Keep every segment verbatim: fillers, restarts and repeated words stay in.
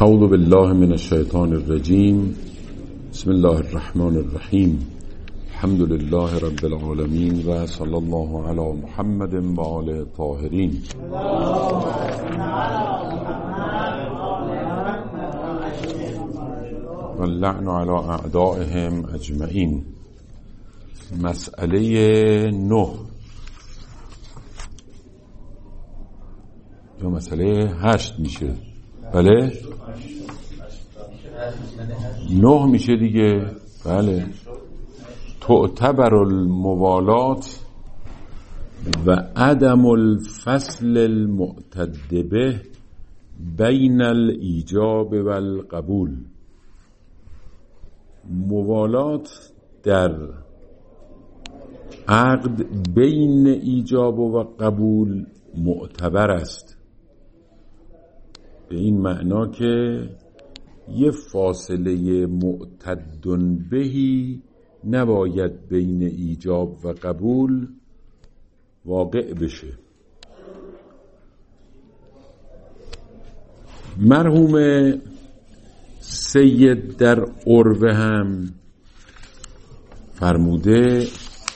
اعوذ بالله من الشیطان الرجیم. بسم الله الرحمن الرحیم. الحمد لله رب العالمین و صلی الله علی محمد و آله الطاهرین. و اللعن علی اعدائهم اجمعین. مسئله نه یا مسئله هشت میشه. بله نه میشه دیگه. بله تعتبر الموالات و عدم الفصل المعتد به بین الایجاب و القبول. موالات در عقد بین ایجاب و قبول معتبر است، به این معنا که یه فاصله معتد بهی نباید بین ایجاب و قبول واقع بشه. مرحوم سید در عروه هم فرموده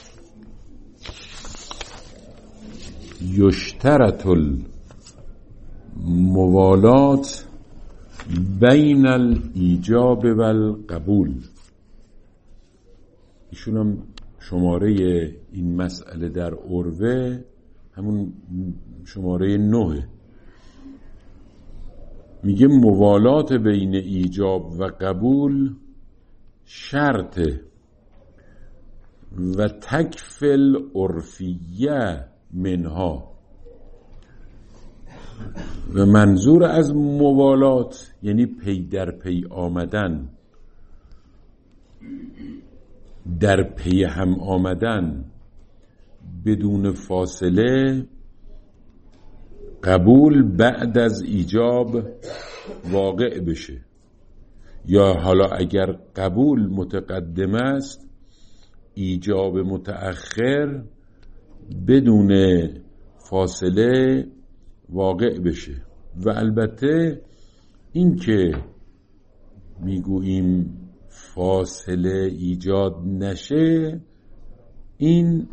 یشترط الموالات بین الایجاب و القبول. ایشون هم شماره این مسئله در عروه همون شماره نه میگه موالات بین ایجاب و قبول شرطه و تکفل عرفیه منها. و منظور از موالات یعنی پی در پی آمدن، در پی هم آمدن بدون فاصله. قبول بعد از ایجاب واقع بشه، یا حالا اگر قبول متقدم است ایجاب متأخر بدون فاصله واقع بشه. و البته این که میگوییم فاصله ایجاد نشه، این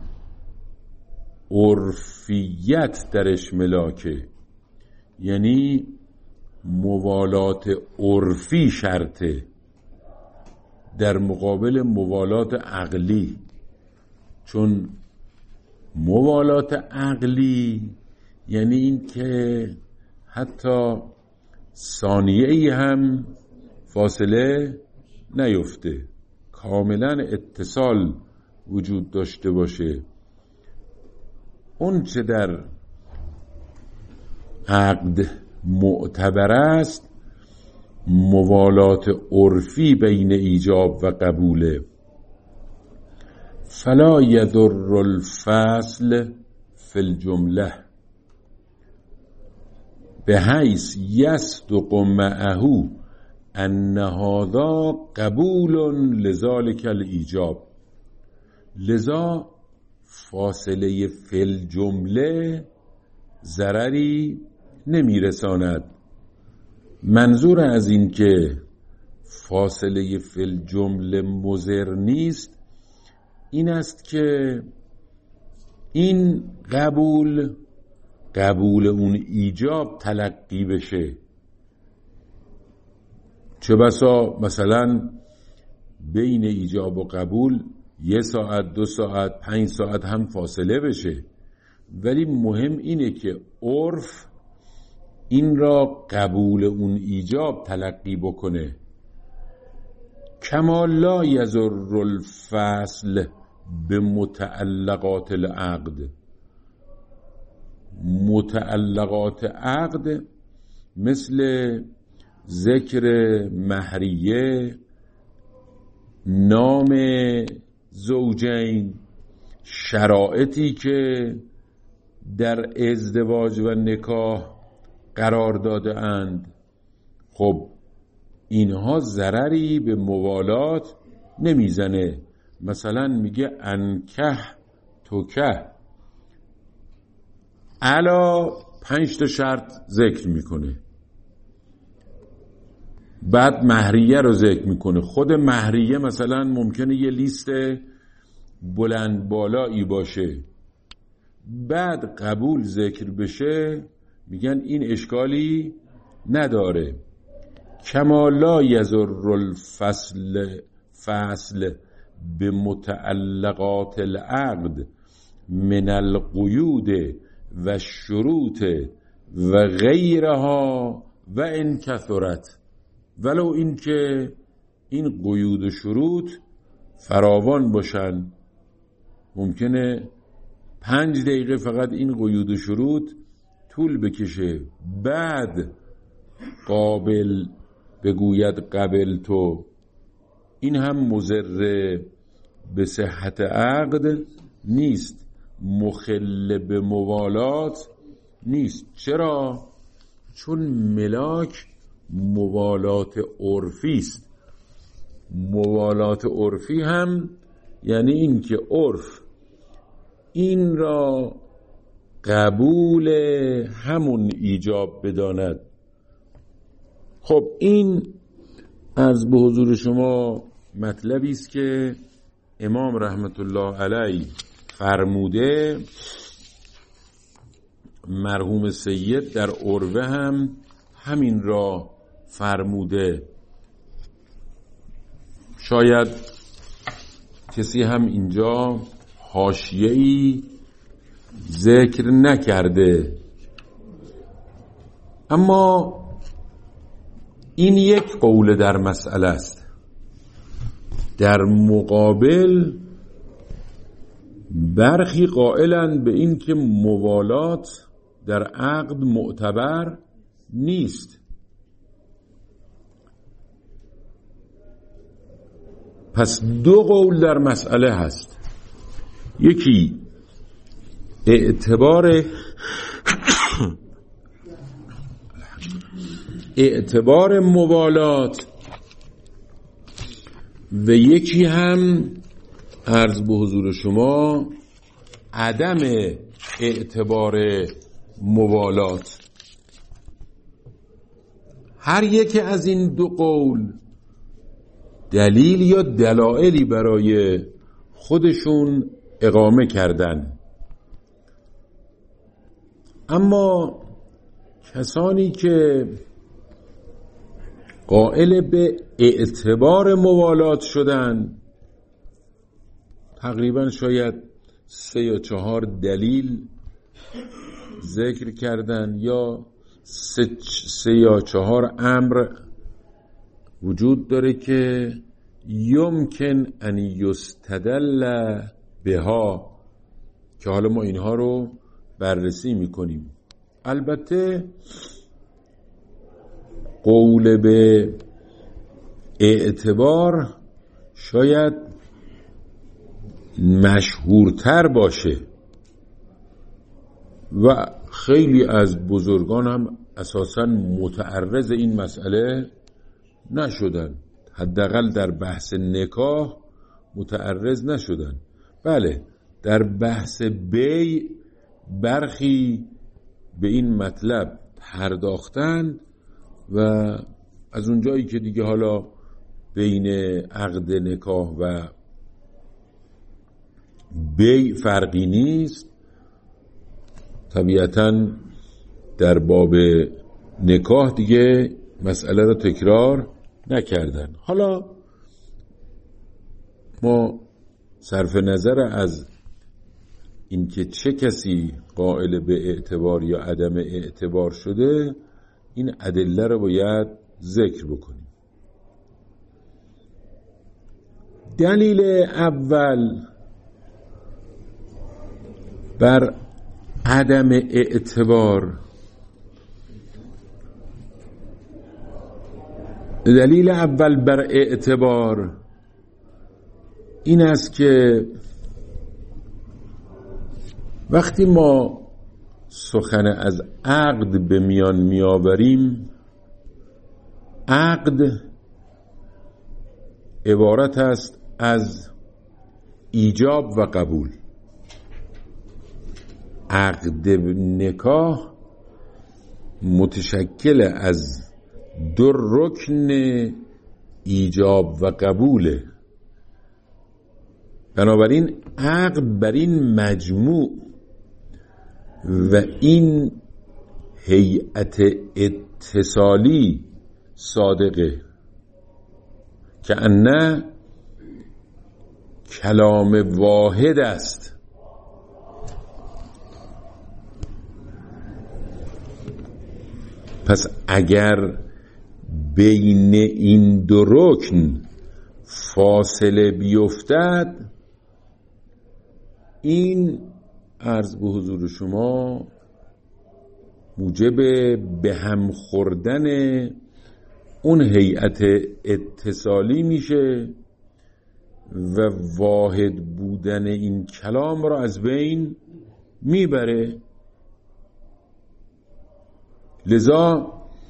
عرفیت درش ملاکه، یعنی موالات عرفی شرطه در مقابل موالات عقلی. چون موالات عقلی یعنی این که حتی ثانیه ای هم فاصله نیفته، کاملا اتصال وجود داشته باشه. اون چه در عقد معتبر است موالات عرفی بین ایجاب و قبوله. فلا یضر الفصل فی الجمله بحیث یصدق معه ان هذا قبول لذلك الایجاب. لذا فاصله فی الجمله ضرری نمیرساند. منظور از این که فاصله فی الجمله مضر نیست این است که این قبول قبول اون ایجاب تلقی بشه. چه بسا مثلا بین ایجاب و قبول یه ساعت، دو ساعت، پنج ساعت هم فاصله بشه، ولی مهم اینه که عرف این را قبول اون ایجاب تلقی بکنه. کما لا یضر الفصل به متعلقات العقد. متعلقات عقد مثل ذکر مهریه، نام زوجین، شرایطی که در ازدواج و نکاح قرار داده اند، خب اینها ضرری به موالات نمیزنه. مثلا میگه انکح توکح، علا پنج تا شرط ذکر میکنه. بعد مهریه رو ذکر میکنه. خود مهریه مثلا ممکنه یه لیست بلند بالایی باشه، بعد قبول ذکر بشه میگن این اشکالی نداره. کما لا یضر الفصل فصل به متعلقات العقد من القیود و شروط و غیرها و ان کثرت، ولو این که این قیود و شروط فراوان باشن. ممکنه پنج دقیقه فقط این قیود و شروط طول بکشه، بعد قابل بگوید قبل تو. این هم مضر به صحت عقد نیست، مخل به موالات نیست. چرا؟ چون ملاک موالات عرفی است. موالات عرفی هم یعنی این که عرف این را قبول همون ایجاب بداند. خب این عرض به حضور شما مطلبی است که امام رحمت الله علیه فرموده. مرحوم سید در عروه هم همین را فرموده. شاید کسی هم اینجا حاشیه‌ای ذکر نکرده، اما این یک قول در مسئله است. در مقابل برخی قائلند به این که موالات در عقد معتبر نیست. پس دو قول در مسئله هست. یکی اعتبار اعتبار موالات و یکی هم عرض به حضور شما عدم اعتبار موالات. هر یک از این دو قول دلیل یا دلایلی برای خودشون اقامه کردن، اما کسانی که قائل به اعتبار موالات شدن تقریبا شاید سه یا چهار دلیل ذکر کردن یا سه, سه یا چهار امر وجود داره که یمکن ان یستدل بها، که حالا ما اینها رو بررسی میکنیم. البته قول به اعتبار شاید مشهورتر باشه و خیلی از بزرگان هم اساساً متعرض این مسئله نشدن، حداقل در بحث نکاح متعرض نشدن. بله در بحث بی برخی به این مطلب پرداختن و از اونجایی که دیگه حالا بین عقد نکاح و بی فرقی نیست، طبیعتاً در باب نکاح دیگه مسئله رو تکرار نکردن. حالا ما صرف نظر از اینکه چه کسی قائل به اعتبار یا عدم اعتبار شده، این ادله رو باید ذکر بکنیم. دلیل اول بر عدم اعتبار، دلیل اول بر اعتبار این است که وقتی ما سخن از عقد به میان میآوریم، عقد عبارت است از ایجاب و قبول. عقد نکاح متشکل از دو رکن ایجاب و قبوله. بنابراین عقد بر این مجموع و این هیئت اتصالی صادقه که انه کلام واحد است. پس اگر بین این دو رکن فاصله بیفتد، این عرض به حضور شما موجب به هم خوردن اون هیئت اتصالی میشه و واحد بودن این کلام را از بین میبره. لذا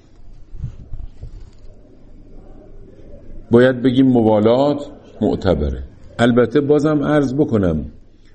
باید بگیم موالات معتبره. البته بازم عرض بکنم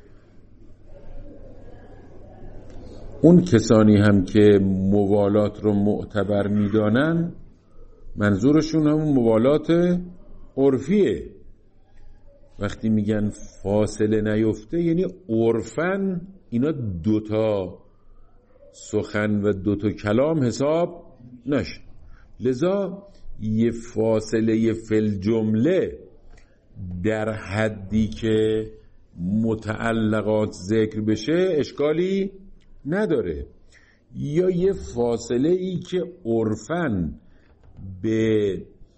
اون کسانی هم که موالات رو معتبر میدانن منظورشون همون موالات عرفیه. وقتی میگن فاصله نیفته یعنی عرفن اینا دوتا سخن و دوتا کلام حساب نشه. لذا یه فاصله فل جمله در حدی که متعلقات ذکر بشه اشکالی نداره، یا یه فاصله ای که عرفن به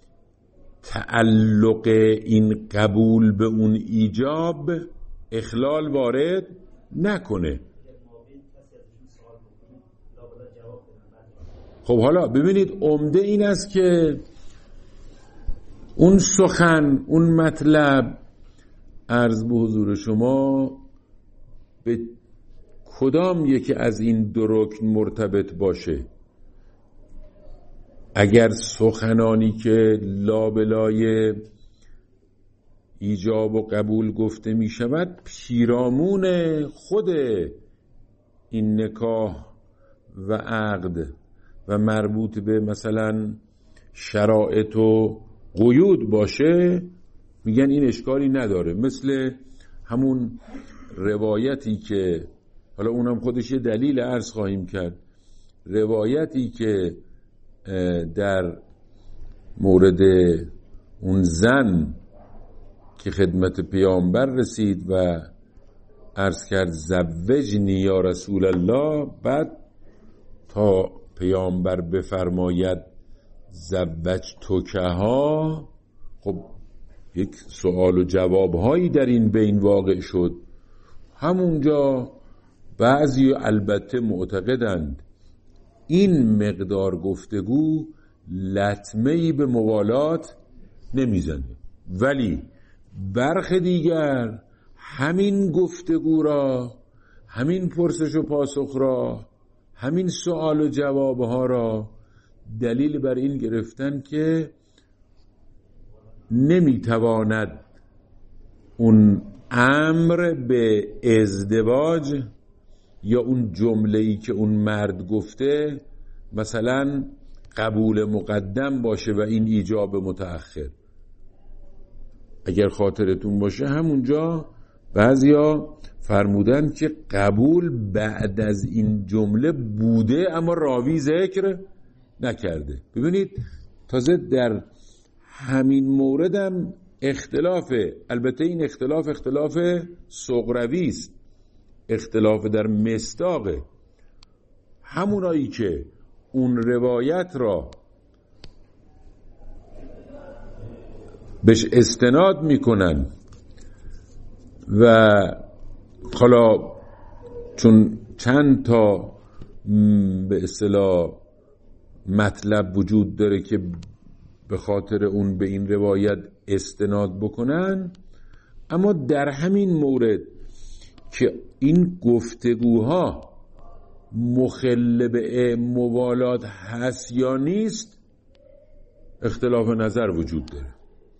تعلق این قبول به اون ایجاب اخلال وارد نکنه. خب حالا ببینید عمده این است که اون سخن، اون مطلب عرض به حضور شما به کدام یکی از این دو رکن مرتبط باشه. اگر سخنانی که لابلای ایجاب و قبول گفته می شود پیرامون خود این نکاح و عقد و مربوط به مثلا شرایط و قیود باشه، میگن این اشکالی نداره. مثل همون روایتی که حالا اونم خودش یه دلیل عرض خواهیم کرد، روایتی که در مورد اون زن که خدمت پیامبر رسید و عرض کرد زوجنی یا رسول الله، بعد تا پیامبر بفرماید زوج توکها، خب یک سوال و جواب هایی در این بین واقع شد. همونجا بعضی البته معتقدند این مقدار گفتگو لطمه‌ای به موالات نمیزنه، ولی برخی دیگر همین گفتگو را، همین پرسش و پاسخ را، همین سوال و جواب ها را دلیل بر این گرفتن که نمیتواند اون امر به ازدواج یا اون جمله‌ای که اون مرد گفته مثلا قبول مقدم باشه و این ایجاب متأخر. اگر خاطرتون باشه همونجا بعضیا فرمودن که قبول بعد از این جمله بوده اما راوی ذکر نکرده. ببینید تازه در همین موردم اختلافه. البته این اختلاف اختلاف صغروی است، اختلاف در مصداقه. همونایی که اون روایت را بهش استناد میکنن و حالا چون چند تا به اصطلاح مطلب وجود داره که به خاطر اون به این روایت استناد بکنن، اما در همین مورد که این گفتگوها مخل به موالات هست یا نیست اختلاف نظر وجود داره.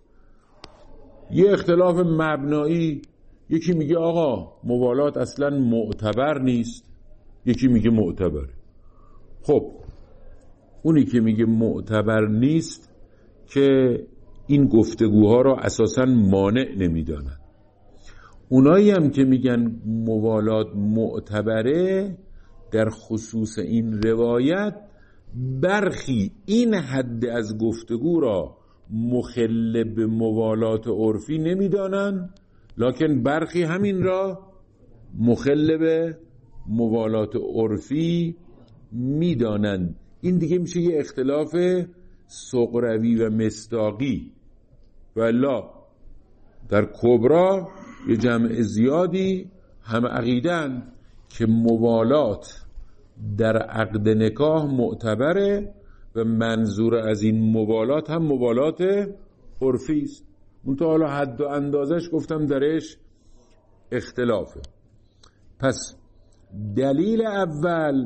یه اختلاف مبنایی، یکی میگه آقا موالات اصلا معتبر نیست، یکی میگه معتبره. خب اونی که میگه معتبر نیست که این گفتگوها را اساساً مانع نمیدانن. اونایی هم که میگن موالات معتبره در خصوص این روایت برخی این حد از گفتگو را مخل به موالات عرفی نمیدانن، لکن برخی همین را مخل به موالات عرفی میدانن. این دیگه میشه یه اختلاف سغروی و مصداقی. والا در کبرا یه جمع زیادی هم عقیدن که موالات در عقد نکاح معتبره و منظور از این موالات هم موالات عرفی است. منتها حالا حد و اندازش گفتم درش اختلافه. پس دلیل اول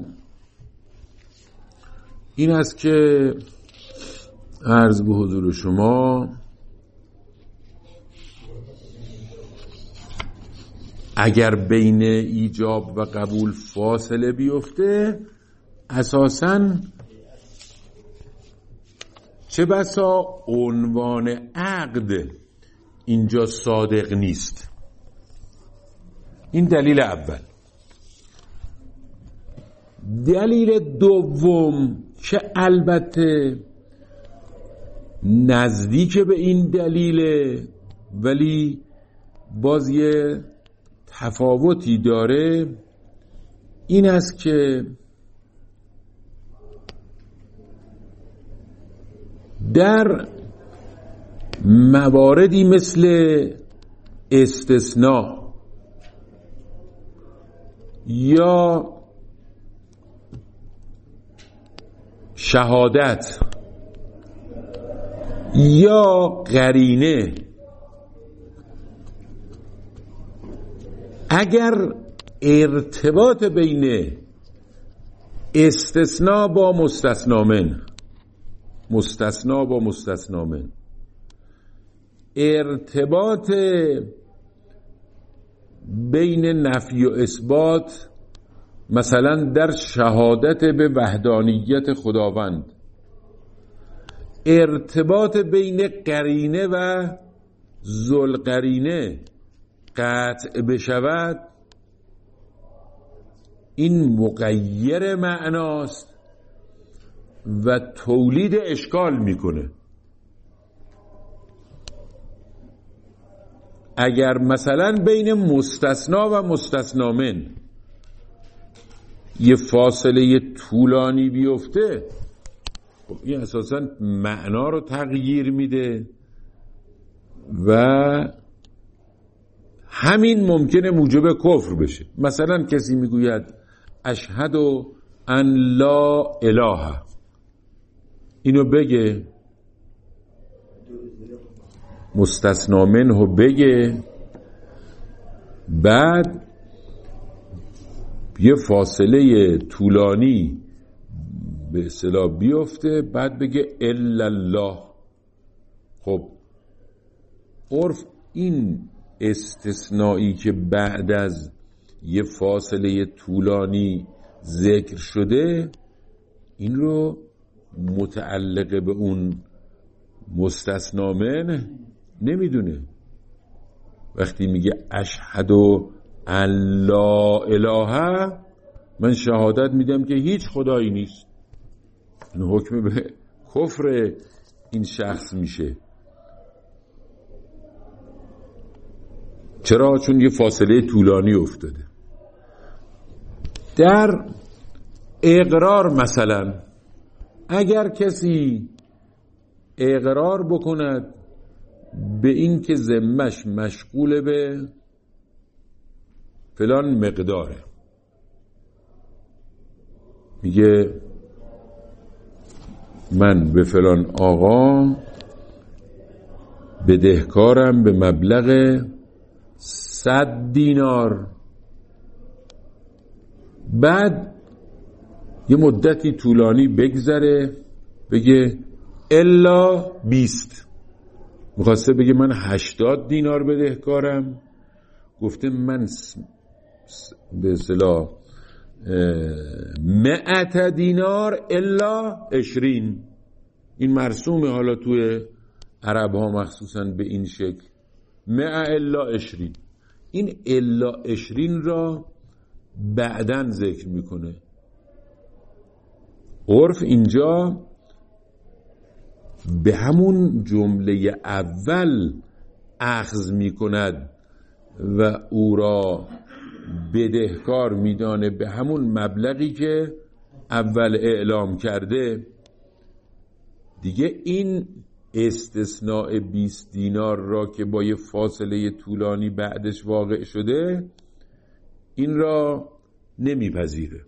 این است که عرض به حضور شما اگر بین ایجاب و قبول فاصله بیفته اساساً چه بسا عنوان عقد اینجا صادق نیست. این دلیل اول. دلیل دوم که البته نزدیک به این دلیل ولی باز یه تفاوتی داره، این است که در مواردی مثل استثناء یا شهادت یا قرینه، اگر ارتباط بین استثناء با مستثنا من مستثنا با مستثنا من ارتباط بین نفی و اثبات، مثلا در شهادت به وحدانیت خداوند، ارتباط بین قرینه و ذوالقرینه قطع بشود، این مغیر معناست و تولید اشکال میکنه. اگر مثلا بین مستثنا و مستثنا من یه فاصله طولانی بیفته، خب این اساسا معنا رو تغییر میده و همین ممکنه موجب کفر بشه. مثلا کسی میگوید اشهد ان لا اله، اینو بگه، مستثنا منه بگه، بعد یه فاصله طولانی به اصطلاح بیفته، بعد بگه الا الله. خب عرف این استثنایی که بعد از یه فاصله طولانی ذکر شده، این رو متعلق به اون مستثنا من نمیدونه. وقتی میگه اشهد ان لا اله، من شهادت میدم که هیچ خدایی نیست، این حکم به کفر این شخص میشه. چرا؟ چون یه فاصله طولانی افتاده. در اقرار مثلا اگر کسی اقرار بکند به این که ذمش مشغول به فلان مقداره، میگه من به فلان آقا بدهکارم به مبلغ صد دینار، بعد یه مدتی طولانی بگذره بگه الا بیست، میخواسته بگه من هشتاد دینار بدهکارم، گفته من به اصطلاح مئت دینار الا عشرین. این مرسومه حالا توی عرب ها مخصوصا به این شکل، مئة الا عشرین. این الا عشرین را بعدن ذکر میکنه. عرف اینجا به همون جمله اول اخذ میکند و او را بدهکار میدانه به همون مبلغی که اول اعلام کرده. دیگه این استثناء بیست دینار را که با یه فاصله طولانی بعدش واقع شده، این را نمیپذیره.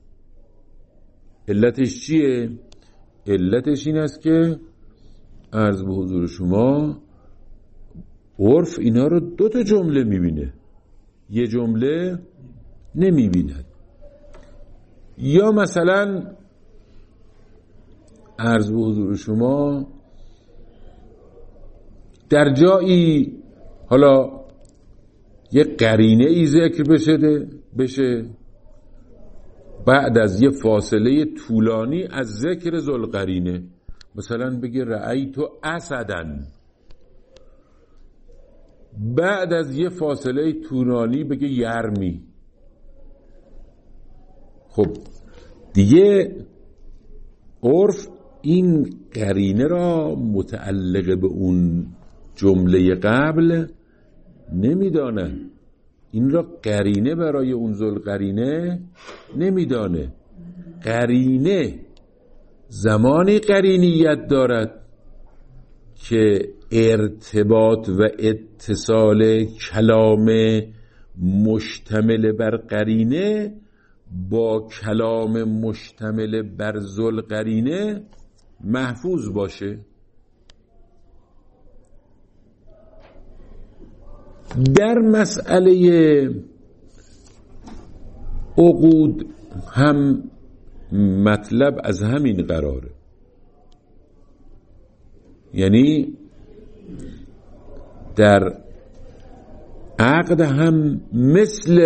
علتش چیه؟ علتش این است که عرض به حضور شما عرف اینا رو دو تا جمله میبینه، یه جمله نمیبیند. یا مثلا عرض به حضور شما در جایی حالا یه قرینه ای ذکر بشه بشه بعد از یه فاصله طولانی از ذکر ذوالقرینه، مثلا بگه رأیت اسدن، بعد از یه فاصله طولانی بگه یرمی. خب دیگه عرف این قرینه را متعلق به اون جمله قبل نمیدانه، این را قرینه برای اون ذوالقرینه نمیدانه. قرینه زمانی قرینیت دارد که ارتباط و اتصال کلام مشتمل بر قرینه با کلام مشتمل بر ذوالقرینه محفوظ باشه. در مسئله عقود هم مطلب از همین قراره، یعنی در عقد هم مثل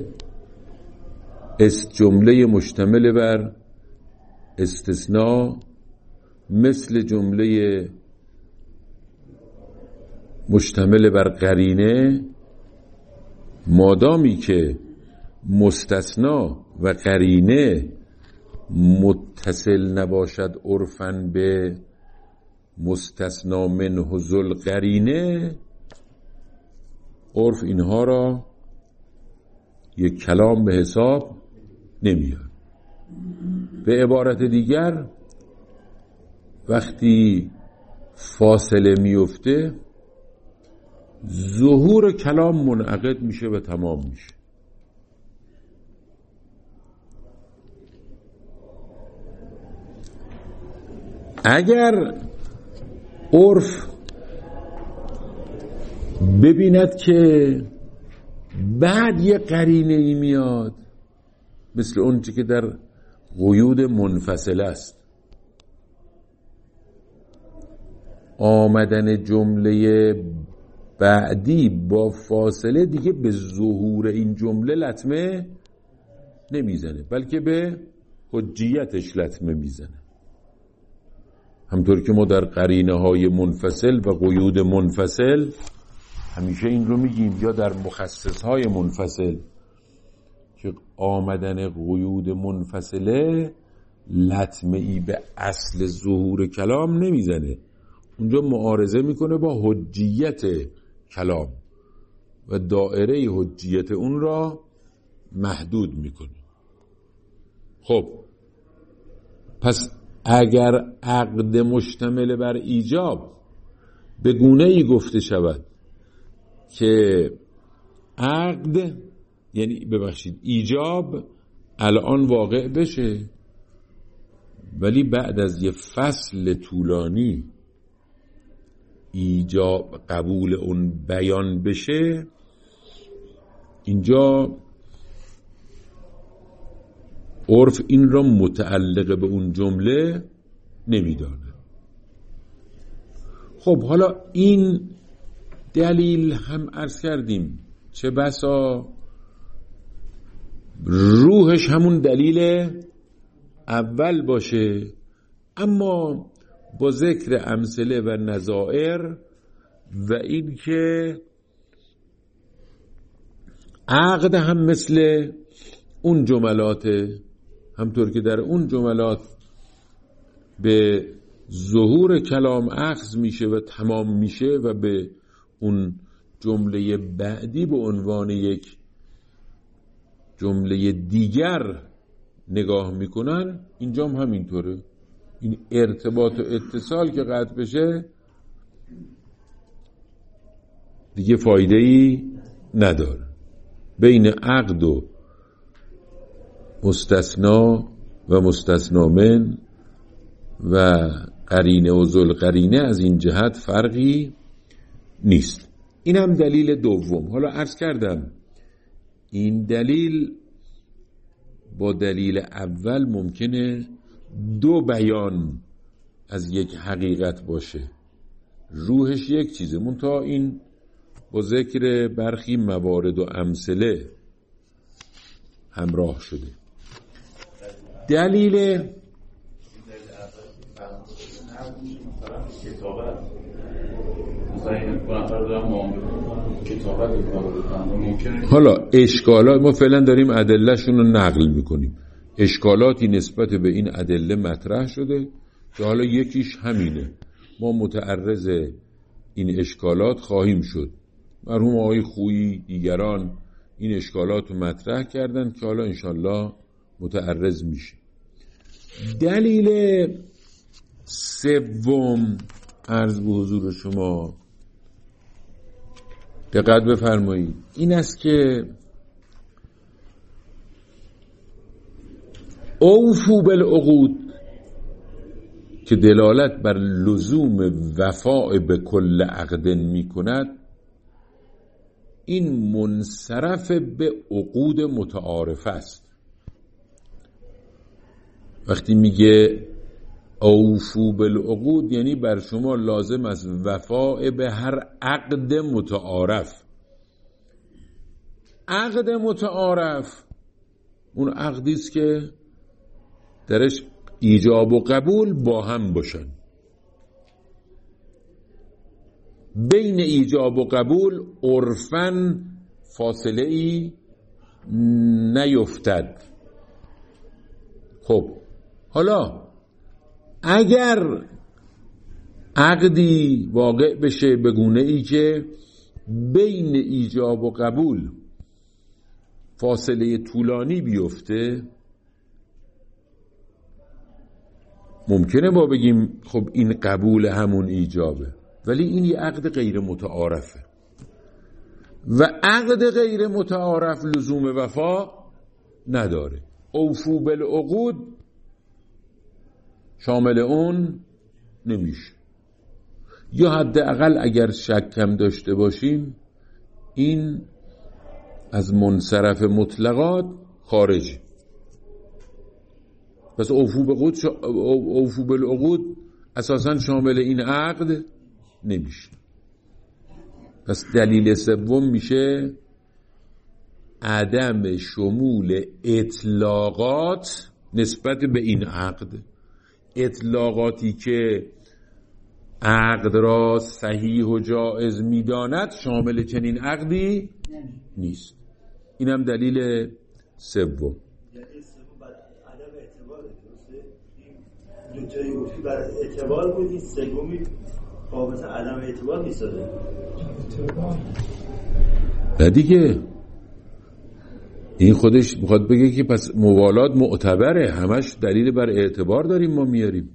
است جمله مشتمل بر استثناء، مثل جمله مشتمل بر قرینه، مادامی که مستثنا و قرینه متصل نباشد عرفاً به مستثنا منه ذوالقرینه، عرف اینها را یک کلام به حساب نمیاد. به عبارت دیگر وقتی فاصله میفته ظهور کلام منعقد میشه و تمام میشه. اگر عرف ببیند که بعد یه قرینه ای میاد، مثل اون چی که در قیود منفصل است، آمدن جمله بعدی با فاصله دیگه به ظهور این جمله لطمه نمیزنه، بلکه به حجیتش لطمه میزنه. همطور که ما در قرینه های منفصل و قیود منفصل همیشه این رو میگیم، یا در مخصص های منفصل که آمدن قیود منفصله لطمه ای به اصل ظهور کلام نمیزنه، اونجا معارضه میکنه با حجیت کلام و دائره حجیت اون را محدود میکنه. خب پس اگر عقد مشتمل بر ایجاب به گونه ای گفته شود که عقد، یعنی ببخشید ایجاب الان واقع بشه ولی بعد از یه فصل طولانی ایجاب قبول اون بیان بشه، اینجا عرف این را متعلق به اون جمله نمیدانه. خب حالا این دلیل هم عرض کردیم چه بسا روحش همون دلیل اول باشه، اما با ذکر امثله و نظائر و این که عقد هم مثل اون جملاته، همطور که در اون جملات به ظهور کلام اخذ میشه و تمام میشه و به اون جمله بعدی به عنوان یک جمله دیگر نگاه میکنن، اینجا هم همینطوره. این ارتباط و اتصال که قطع بشه دیگه فایده ای نداره. بین عقد و مستثنا و مستثنا من و قرینه و ذل قرینه از این جهت فرقی نیست. این هم دلیل دوم. حالا عرض کردم این دلیل با دلیل اول ممکنه دو بیان از یک حقیقت باشه، روحش یک چیزه، منتها این با ذکر برخی موارد و امثله همراه شده. دلیل حالا اشکالات ما فعلا داریم ادلهشون رو نقل میکنیم، اشکالاتی نسبت به این ادله مطرح شده که حالا یکیش همینه، ما متعرض این اشکالات خواهیم شد. مرحوم آقای خویی دیگران این اشکالات رو مطرح کردن که حالا انشالله متعرض میشه. دلیل سوم عرض به حضور شما دقت بفرمایید این است که اوفو بالعقود که دلالت بر لزوم وفاء به کل عقد می کند، این منصرف به عقود متعارف است. وقتی میگه اوفو بالعقود یعنی بر شما لازم است وفاء به هر عقد متعارف. عقد متعارف اون عقدی است که درش ایجاب و قبول با هم باشن. بین ایجاب و قبول عرفاً فاصله ای نیفتد. خب حالا اگر عقدی واقع بشه به گونه ای که بین ایجاب و قبول فاصله طولانی بیفته، ممکنه ما بگیم خب این قبول همون ایجابه، ولی این یه عقد غیر متعارفه و عقد غیر متعارف لزوم وفا نداره. اوفو بالعقود شامل اون نمیشه، یا حداقل اگر شک هم داشته باشیم این از منصرف مطلقات خارجی. پس اوفو بالعقود شا... اوفو بالعقود اساساً شامل این عقد نمیشه. پس دلیل سوم میشه عدم شمول اطلاقات نسبت به این عقد. اطلاقاتی که عقد را صحیح و جائز میداند شامل چنین عقدی نیست. این هم دلیل سوم. دو جایی گفتی برای اعتبار بودی، سومی بابت عدم اعتبار نیستاده. نه دیگه این خودش میخواد بگه که پس موالات معتبره، همش دلیل بر اعتبار داریم ما میاریم.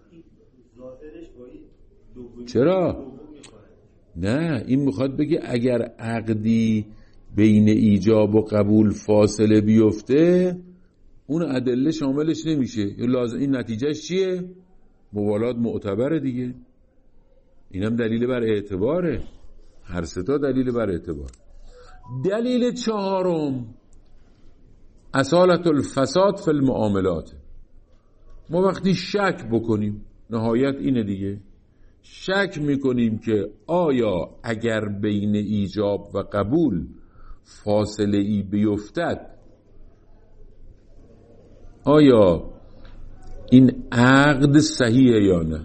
چرا؟ نه این میخواد بگه اگر عقدی بین ایجاب و قبول فاصله بیفته اون ادله شاملش نمیشه. لازم این نتیجهش چیه؟ موالات معتبره دیگه. اینم دلیل بر اعتباره. هر سه تا دلیل بر اعتبار. دلیل چهارم اصالت الفساد فی المعاملات. ما وقتی شک بکنیم، نهایت اینه دیگه، شک میکنیم که آیا اگر بین ایجاب و قبول فاصله ای بیفتد آیا این عقد صحیحه یا نه؟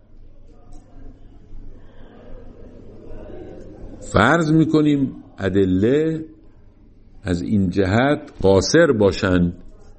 فرض میکنیم ادله از این جهت قاصر باشند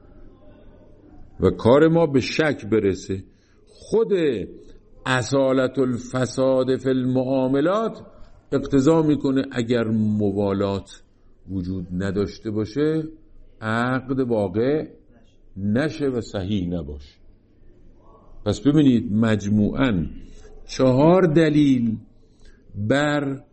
و کار ما به شک برسه. خود اصالت الفساد فی المعاملات اقتضا میکنه اگر موالات وجود نداشته باشه عقد واقع نشه و صحیح نباشه. پس ببینید مجموعاً چهار دلیل بر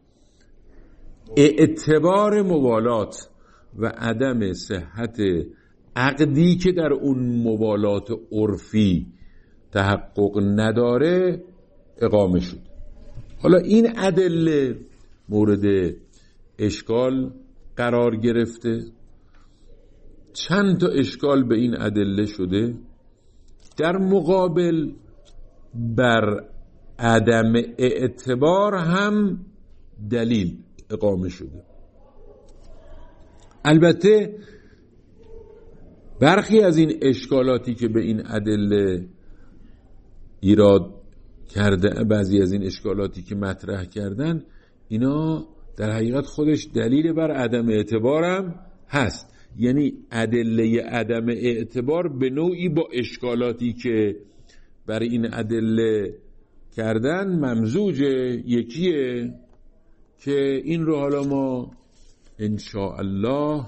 اعتبار موالات و عدم صحت عقدی که در اون موالات عرفی تحقق نداره اقامه شد. حالا این ادله مورد اشکال قرار گرفته. چند تا اشکال به این ادله شده. در مقابل بر عدم اعتبار هم دلیل اقامه شده. البته برخی از این اشکالاتی که به این ادله ایراد کرده، بعضی از این اشکالاتی که مطرح کردن، اینا در حقیقت خودش دلیل بر عدم اعتبارم هست. یعنی ادله عدم اعتبار به نوعی با اشکالاتی که بر این ادله کردن ممزوجه، یکیه، که این رو حالا ما انشاءالله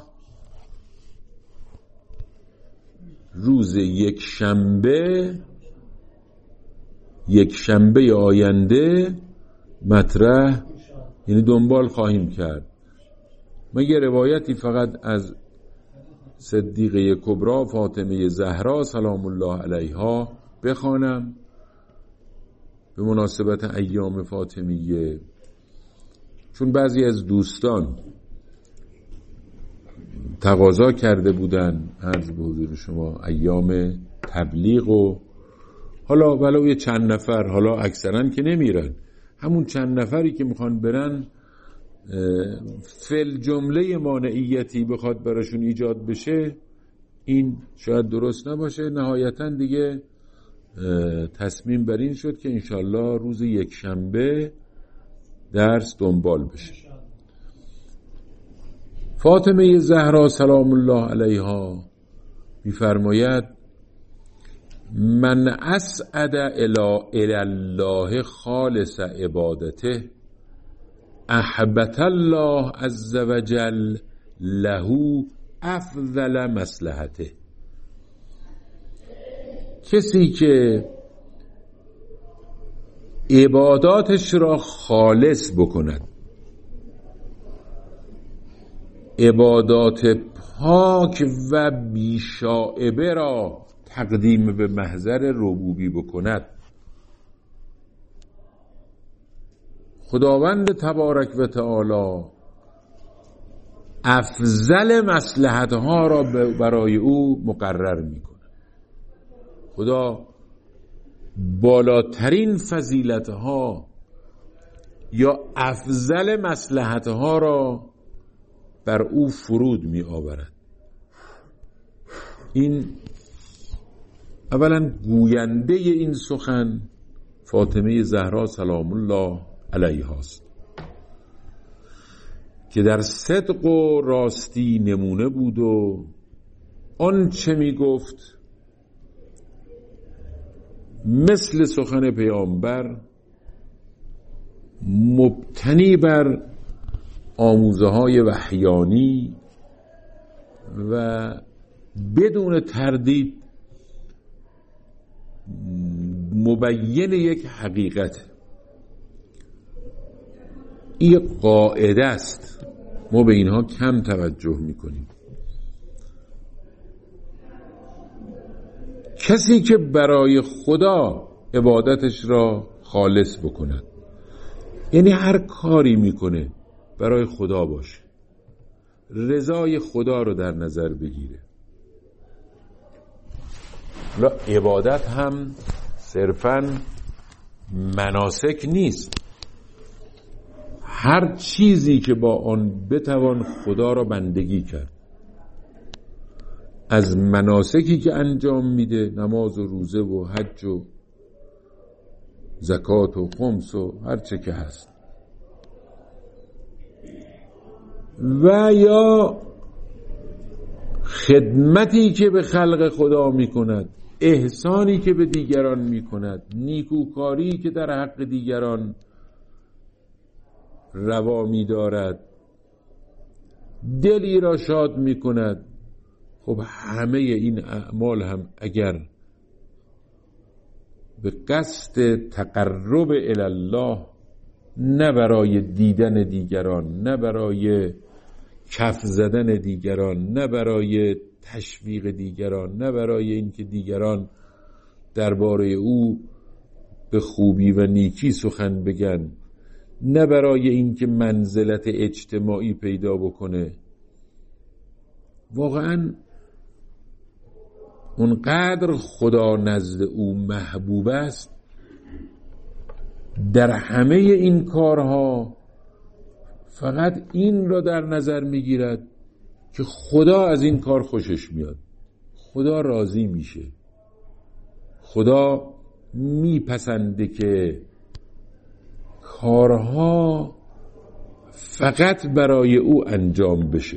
روز یک شنبه یک شنبه آینده مطرح یعنی دنبال خواهیم کرد. من یه روایتی فقط از صدیقه کبرا فاطمه زهرا سلام الله علیها بخوانم به مناسبت ایام فاطمیه، چون بعضی از دوستان تقاضا کرده بودن عرض به حضور شما ایام تبلیغ و حالا ولو یه چند نفر، حالا اکثرا که نمیرن، همون چند نفری که میخوان برن فل جمله مانعیتی بخواد براشون ایجاد بشه، این شاید درست نباشه. نهایتا دیگه تصمیم بر این شد که انشالله روز یک شنبه درس دنبال بشه. فاطمه زهرا سلام الله علیها میفرماید من اسعد الی الله خالص عبادته احبت الله عز وجل له افضل مصلحته. کسی که عباداتش را خالص بکند، عبادات پاک و بیشائبه را تقدیم به محضر ربوبی بکند، خداوند تبارک و تعالی افضل مصلحتها را برای او مقرر میکند. خدا بالاترین فضیلتها یا افضل مصلحتها را بر او فرود می آورد. این اولا گوینده این سخن فاطمه زهرا سلام الله علیها است که در صدق و راستی نمونه بود و آن چه می گفت مثل سخن پیامبر مبتنی بر آموزه های وحیانی و بدون تردید مبین یک حقیقت. این قاعده است، ما به اینها کم توجه میکنیم. کسی که برای خدا عبادتش را خالص بکند، یعنی هر کاری میکنه برای خدا باشه، رضای خدا رو در نظر بگیره. عبادت هم صرفاً مناسک نیست، هر چیزی که با آن بتوان خدا را بندگی کرد. از مناسکی که انجام میده، نماز و روزه و حج و زکات و خمس و هر چه که هست، و یا خدمتی که به خلق خدا میکند، احسانی که به دیگران میکند، نیکوکاری که در حق دیگران روا می‌دارد، دلی را شاد می‌کند. خب همه این اعمال هم اگر به قصد تقرب الی الله، نه برای دیدن دیگران، نه برای کف زدن دیگران، نه برای تشویق دیگران، نه برای اینکه دیگران درباره او به خوبی و نیکی سخن بگن، نه برای اینکه منزلت اجتماعی پیدا بکنه، واقعا اونقدر خدا نزد او محبوب است، در همه این کارها فقط این را در نظر میگیرد که خدا از این کار خوشش میاد، خدا راضی میشه، خدا میپسنده که کارها فقط برای او انجام بشه.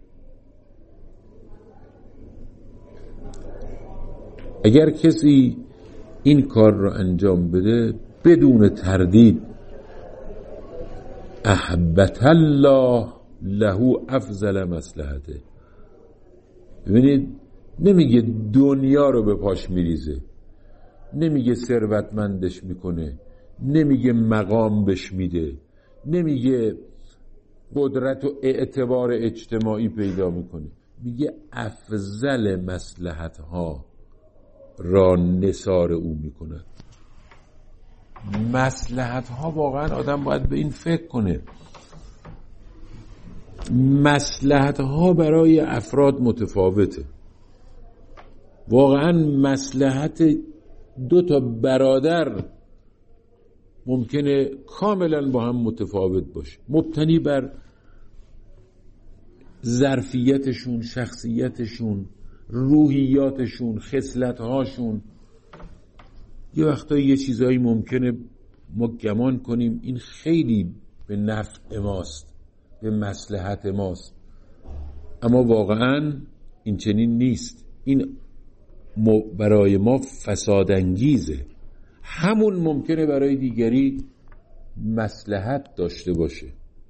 اگر کسی این کار رو انجام بده، بدون تردید احبت الله له افضل مصلحته. ببینید نمیگه دنیا رو به پاش میریزه، نمیگه ثروتمندش میکنه، نمیگه مقام بش میده، نمیگه قدرت و اعتبار اجتماعی پیدا میکنه، میگه افضل مصلحت ها را نثار او میکنه. مصلحت ها واقعا آدم باید به این فکر کنه. مصلحت ها برای افراد متفاوته. واقعا مصلحت دو تا برادر ممکنه کاملا با هم متفاوت باشه، مبتنی بر ظرفیتشون، شخصیتشون، روحیاتشون، خصلت‌هاشون. یه وقتایی یه چیزایی ممکنه ما گمان کنیم این خیلی به نفع ماست، به مصلحت ماست، اما واقعا این چنین نیست. این برای ما فساد انگیزه. همون ممکنه برای دیگری مصلحت داشته باشه.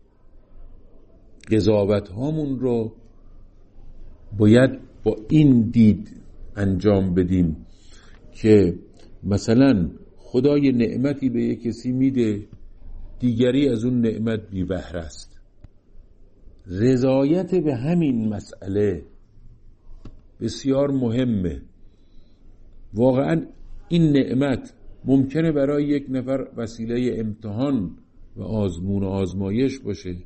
قضاوت هامون رو باید با این دید انجام بدیم که مثلا خدا یه نعمتی به یک کسی میده، دیگری از اون نعمت بی بهره است. رضایت به همین مسئله بسیار مهمه. واقعا این نعمت ممکنه برای یک نفر وسیله امتحان و آزمون و آزمایش باشه،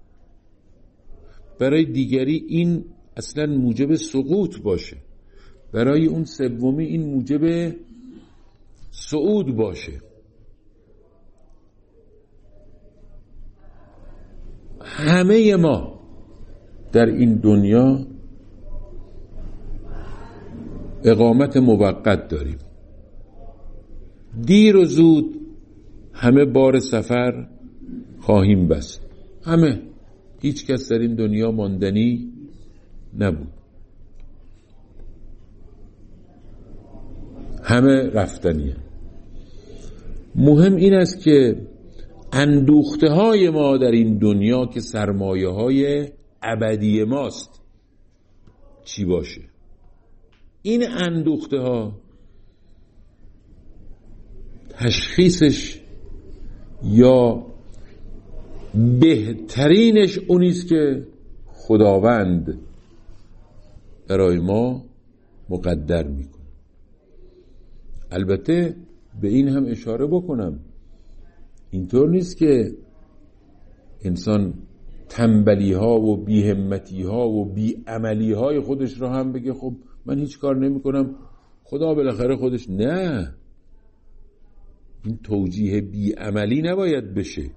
برای دیگری این اصلا موجب سقوط باشه، برای اون سومی این موجب صعود باشه. همه ما در این دنیا اقامت موقت داریم. دیر و زود همه بار سفر خواهیم بست. همه، هیچ کس در این دنیا ماندنی نبود، همه رفتنیه. مهم این است که اندوخته های ما در این دنیا که سرمایه های ابدی ماست چی باشه. این اندوخته ها تشخیصش یا بهترینش اونیست که خداوند برای ما مقدر میکنه. البته به این هم اشاره بکنم، اینطور نیست که انسان تنبلی ها و بی همتی ها و بی عملی های خودش را هم بگه خب من هیچ کار نمی کنم خدا بالاخره خودش. نه، این توجیه بی عملی نباید بشه.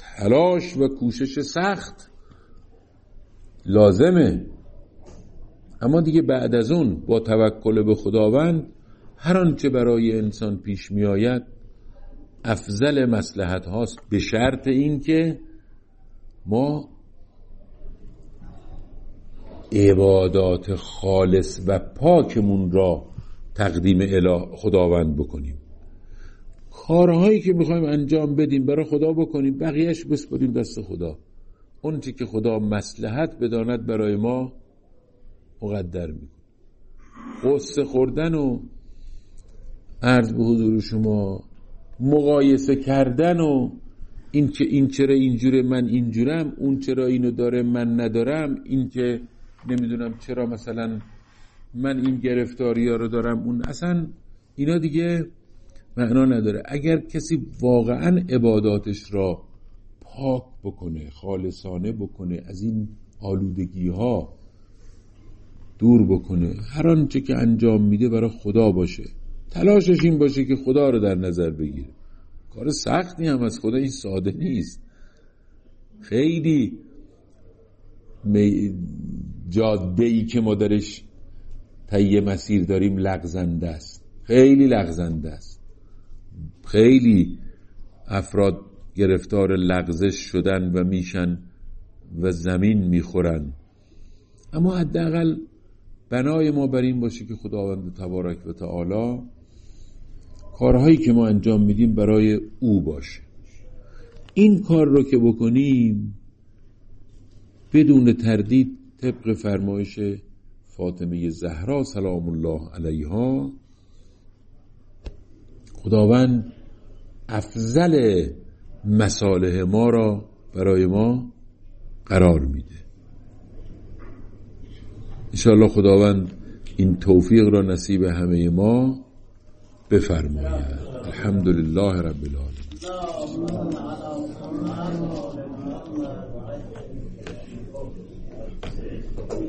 تلاش و کوشش سخت لازمه، اما دیگه بعد از اون با توکل به خداوند هر آنچه برای انسان پیش می آید افضل مصلحت هاست، به شرط این که ما عبادات خالص و پاکمون را تقدیم اله خداوند بکنیم. کارهایی که میخوایم انجام بدیم برای خدا بکنیم، بقیهش بسپاریم دست خدا. اون چی که خدا مصلحت بداند برای ما مقدر میکنه. قصه خوردن و عرض به حضور شما مقایسه کردن و این که این چرا اینجوره من اینجورم، اون چرا اینو داره من ندارم، این که نمیدونم چرا مثلا من این گرفتاری ها رو دارم اون، اصلا اینا دیگه معنا نداره. اگر کسی واقعا عباداتش را پاک بکنه، خالصانه بکنه، از این آلودگی ها دور بکنه، هر آنچه که انجام میده برای خدا باشه، تلاشش این باشه که خدا رو در نظر بگیره. کار سختی هم از خدا، این ساده نیست. خیلی جاده‌ای که ما درش طی مسیر داریم لغزنده است، خیلی لغزنده است. خیلی افراد گرفتار لغزش شدن و میشن و زمین میخورن. اما حداقل بنای ما بر این باشه که خداوند تبارک و تعالی کارهایی که ما انجام میدیم برای او باشه. این کار رو که بکنیم بدون تردید طبق فرمایش فاطمه زهرا سلام الله علیها، خداوند افضل مصالح ما را برای ما قرار میده. انشاءالله خداوند این توفیق را نصیب همه ما بفرماید. الحمدلله رب العالمین.